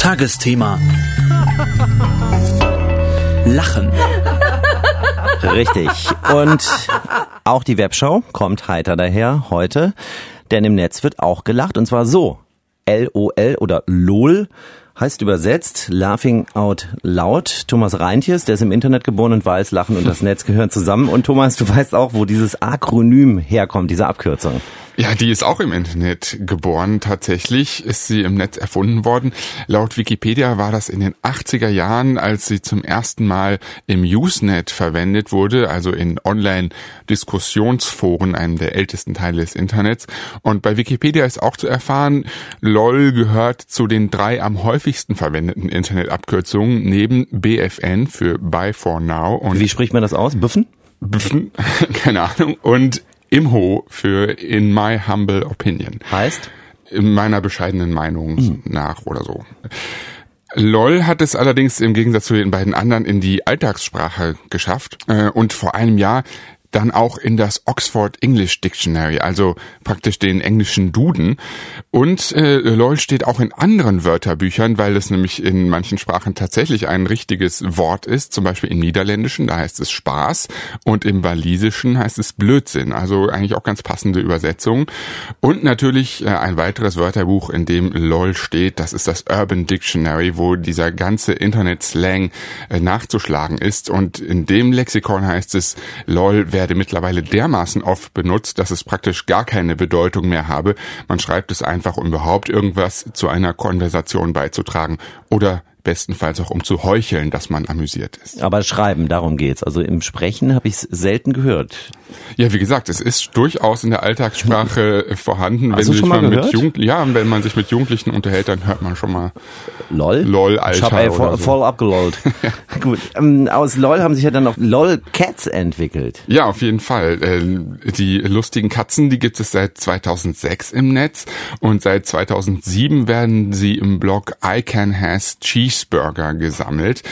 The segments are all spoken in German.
Tagesthema. Lachen. Richtig. Und auch die Webshow kommt heiter daher heute, denn im Netz wird auch gelacht und zwar so. LOL oder LOL heißt übersetzt Laughing Out Loud. Thomas Reintjes, der ist im Internet geboren und weiß, Lachen und das Netz gehören zusammen. Und Thomas, du weißt auch, wo dieses Akronym herkommt, diese Abkürzung. Ja, die ist auch im Internet geboren. Tatsächlich ist sie im Netz erfunden worden. Laut Wikipedia war das in den 80er Jahren, als sie zum ersten Mal im Usenet verwendet wurde, also in Online-Diskussionsforen, einem der ältesten Teile des Internets. Und bei Wikipedia ist auch zu erfahren, LOL gehört zu den 3 am häufigsten verwendeten Internetabkürzungen neben BFN für Bye for Now. Und wie spricht man das aus? Büffen? Büffen? Keine Ahnung. Und IMHO für In My Humble Opinion. Heißt? In meiner bescheidenen Meinung nach oder so. LOL hat es allerdings im Gegensatz zu den beiden anderen in die Alltagssprache geschafft und vor einem Jahr dann auch in das Oxford English Dictionary, also praktisch den englischen Duden. Und LOL steht auch in anderen Wörterbüchern, weil es nämlich in manchen Sprachen tatsächlich ein richtiges Wort ist. Zum Beispiel im Niederländischen, da heißt es Spaß. Und im Walisischen heißt es Blödsinn. Also eigentlich auch ganz passende Übersetzungen. Und natürlich ein weiteres Wörterbuch, in dem LOL steht. Das ist das Urban Dictionary, wo dieser ganze Internet-Slang nachzuschlagen ist. Und in dem Lexikon heißt es, LOL werde mittlerweile dermaßen oft benutzt, dass es praktisch gar keine Bedeutung mehr habe. Man schreibt es einfach, um überhaupt irgendwas zu einer Konversation beizutragen oder bestenfalls auch um zu heucheln, dass man amüsiert ist. Aber Schreiben, darum geht's. Also im Sprechen habe ich es selten gehört. Ja, wie gesagt, es ist durchaus in der Alltagssprache vorhanden. Hast du schon mal gehört? Wenn man sich mit Jugendlichen unterhält, dann hört man schon mal LOL? LOL, Alter. Ich habe voll abgelollt. Ja. Gut, aus LOL haben sich ja dann noch LOL-Cats entwickelt. Ja, auf jeden Fall. Die lustigen Katzen, die gibt es seit 2006 im Netz und seit 2007 werden sie im Blog I Can Has Cheeseburger gesammelt.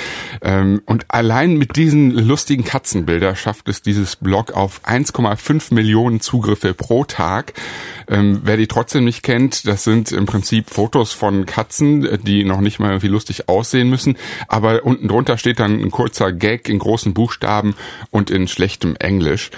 Und allein mit diesen lustigen Katzenbilder schafft es dieses Blog auf 1,5 Millionen Zugriffe pro Tag. Wer die trotzdem nicht kennt, das sind im Prinzip Fotos von Katzen, die noch nicht mal irgendwie lustig aussehen müssen, aber unten drunter steht dann ein kurzer Gag in großen Buchstaben und in schlechtem Englisch.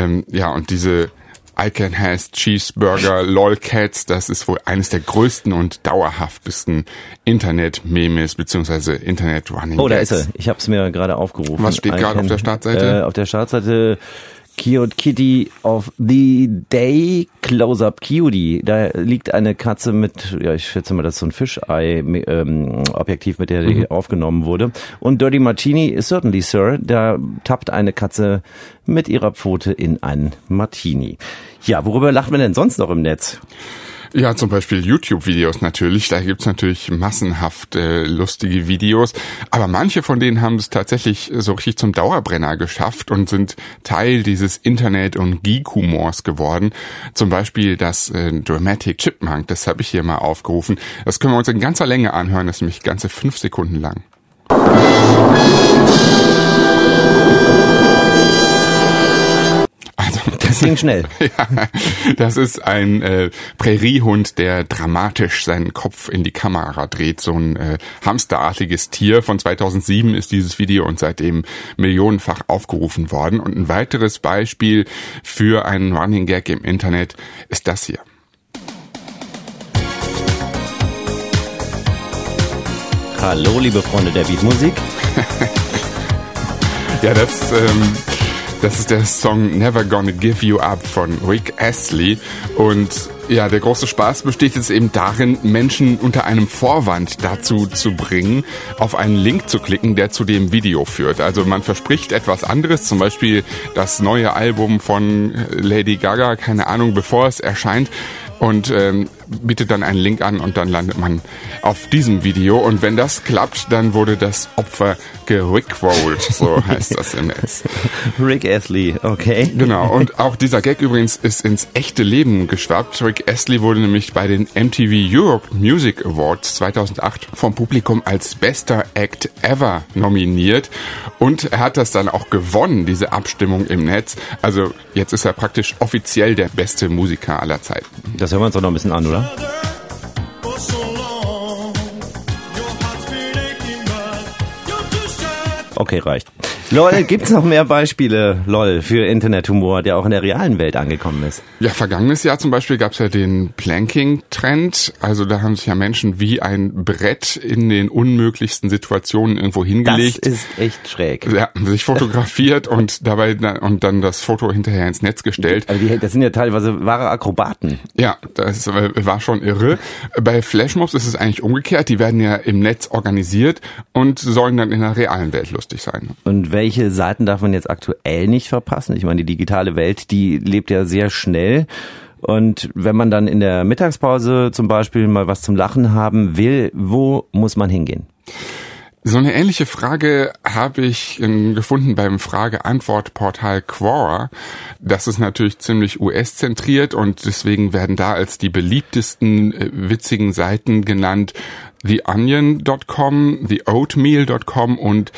Und diese I Can Has Cheeseburger LOL-Cats, das ist wohl eines der größten und dauerhaftesten Internet-Memes bzw. Internet-Running-Gags. Oh, da ist er. Ich habe es mir gerade aufgerufen. Was steht gerade auf der Startseite? Auf der Startseite Cute Kitty of the Day, Close-Up Cutie. Da liegt eine Katze mit, ja, ich schätze mal, das ist so ein Fischei-Objektiv, mit der die aufgenommen wurde. Und Dirty Martini is certainly, sir. Da tappt eine Katze mit ihrer Pfote in einen Martini. Ja, worüber lacht man denn sonst noch im Netz? Ja, zum Beispiel YouTube-Videos natürlich. Da gibt's natürlich massenhaft lustige Videos. Aber manche von denen haben es tatsächlich so richtig zum Dauerbrenner geschafft und sind Teil dieses Internet- und Geek-Humors geworden. Zum Beispiel das Dramatic Chipmunk, das habe ich hier mal aufgerufen. Das können wir uns in ganzer Länge anhören, das ist nämlich ganze 5 Sekunden lang. Das ging schnell. Ja, das ist ein Präriehund, der dramatisch seinen Kopf in die Kamera dreht. So ein hamsterartiges Tier. Von 2007 ist dieses Video und seitdem millionenfach aufgerufen worden. Und ein weiteres Beispiel für einen Running Gag im Internet ist das hier. Hallo, liebe Freunde der Beatmusik. Ja, das ist der Song Never Gonna Give You Up von Rick Astley. Und ja, der große Spaß besteht jetzt eben darin, Menschen unter einem Vorwand dazu zu bringen, auf einen Link zu klicken, der zu dem Video führt. Also man verspricht etwas anderes, zum Beispiel das neue Album von Lady Gaga, keine Ahnung, bevor es erscheint. Und bietet dann einen Link an und dann landet man auf diesem Video. Und wenn das klappt, dann wurde das Opfer gerickrollt, so heißt das im Netz. Rick Astley, okay. Genau, und auch dieser Gag übrigens ist ins echte Leben geschwappt. Rick Astley wurde nämlich bei den MTV Europe Music Awards 2008 vom Publikum als bester Act ever nominiert. Und er hat das dann auch gewonnen, diese Abstimmung im Netz. Also jetzt ist er praktisch offiziell der beste Musiker aller Zeiten. Das hören wir uns doch noch ein bisschen an, oder? Okay, reicht. LOL, gibt's noch mehr Beispiele, LOL, für Internethumor, der auch in der realen Welt angekommen ist? Ja, vergangenes Jahr zum Beispiel gab's ja den Planking-Trend. Also da haben sich ja Menschen wie ein Brett in den unmöglichsten Situationen irgendwo hingelegt. Das ist echt schräg. Ja, sich fotografiert und dann das Foto hinterher ins Netz gestellt. Also das sind ja teilweise wahre Akrobaten. Ja, das war schon irre. Bei Flashmobs ist es eigentlich umgekehrt. Die werden ja im Netz organisiert und sollen dann in der realen Welt lustig sein. Und welche Seiten darf man jetzt aktuell nicht verpassen? Ich meine, die digitale Welt, die lebt ja sehr schnell. Und wenn man dann in der Mittagspause zum Beispiel mal was zum Lachen haben will, wo muss man hingehen? So eine ähnliche Frage habe ich gefunden beim Frage-Antwort-Portal Quora. Das ist natürlich ziemlich US-zentriert und deswegen werden da als die beliebtesten witzigen Seiten genannt TheOnion.com, TheOatmeal.com und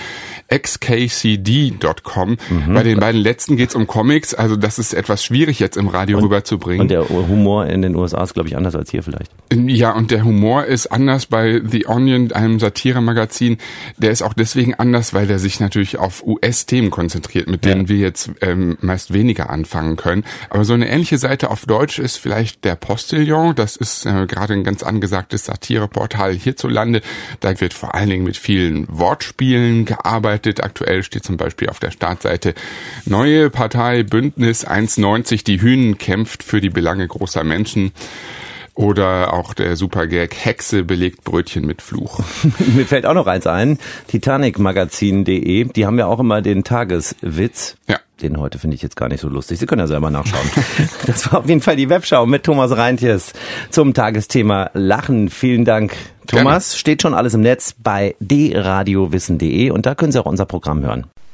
XKCD.com. Bei den beiden letzten geht's um Comics, also das ist etwas schwierig jetzt im Radio rüberzubringen. Und der Humor in den USA ist, glaube ich, anders als hier vielleicht. Ja, und der Humor ist anders bei The Onion, einem Satiremagazin. Der ist auch deswegen anders, weil der sich natürlich auf US-Themen konzentriert, mit denen wir jetzt meist weniger anfangen können. Aber so eine ähnliche Seite auf Deutsch ist vielleicht der Postillon. Das ist gerade ein ganz angesagtes Satireportal hierzulande. Da wird vor allen Dingen mit vielen Wortspielen gearbeitet. Aktuell steht zum Beispiel auf der Startseite: Neue Partei Bündnis 1,90, die Hünen kämpft für die Belange großer Menschen. Oder auch der Supergag: Hexe belegt Brötchen mit Fluch. Mir fällt auch noch eins ein, titanicmagazin.de, die haben ja auch immer den Tageswitz. Ja. Den heute finde ich jetzt gar nicht so lustig. Sie können ja selber nachschauen. Das war auf jeden Fall die Webschau mit Thomas Reintjes zum Tagesthema Lachen. Vielen Dank, Thomas. Gerne. Steht schon alles im Netz bei dradiowissen.de und da können Sie auch unser Programm hören.